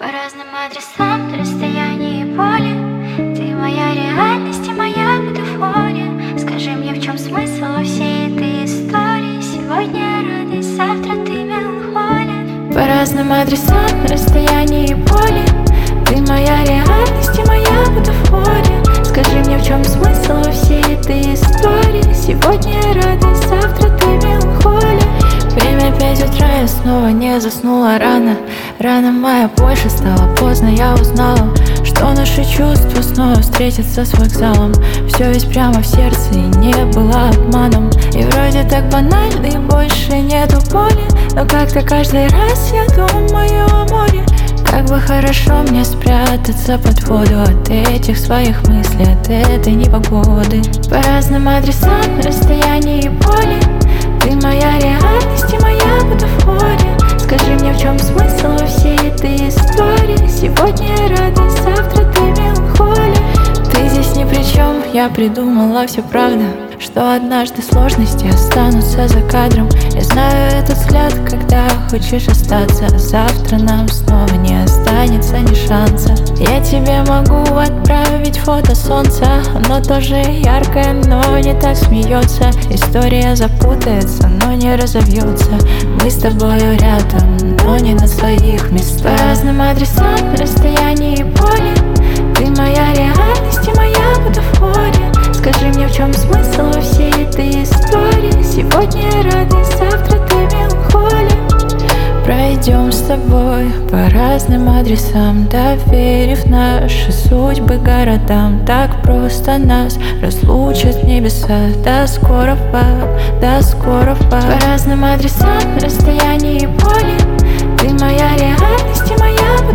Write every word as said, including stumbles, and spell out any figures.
По разным адресам, на расстоянии и поле. Ты моя реальность и моя бутафория. Скажи мне, в чем смысл во всей этой истории? Сегодня радость, завтра ты меланхолия. По разным адресам, на расстоянии и поле. Ты моя реальность и моя бутафория. Скажи мне, в чем смысл во всей этой истории? Сегодня радость, завтра ты меланхолия. Время пять утра, я снова не заснула рано. Рано моя больше стала, поздно я узнала, что наши чувства снова встретятся с вокзалом. Все ведь прямо в сердце и не было обманом. И вроде так банально, и больше нету боли. Но как-то каждый раз я думаю о море. Как бы хорошо мне спрятаться под воду от этих своих мыслей, от этой непогоды. По разным адресам, на расстоянии и поле. Ты моя реальность и моя бутафория. Скажи мне, в чем смысл во всей этой истории? Сегодня радость, завтра ты меланхолия. Ты здесь ни при чем, я придумала все правда, что однажды сложности останутся за кадром. Я знаю этот взгляд, когда хочешь остаться, а завтра нам снова не останется ни шанса. Я тебе могу отправить фото солнца, оно тоже яркое, но не так смеется. История запутается, но не разовьется. Мы с тобою рядом, но не на своих местах. По разным адресам, на расстоянии и поле. Ты моя реальность и моя бутафория. Скажи мне, в чем смысл во всей этой истории? Сегодня радость, завтра ты меланхолия. Пройдем с тобой по разным адресам, доверив наши судьбы городам. Так просто нас разлучат небеса. До скорого, до скорого. По разным адресам, на расстоянии и поле. Ты моя реальность и моя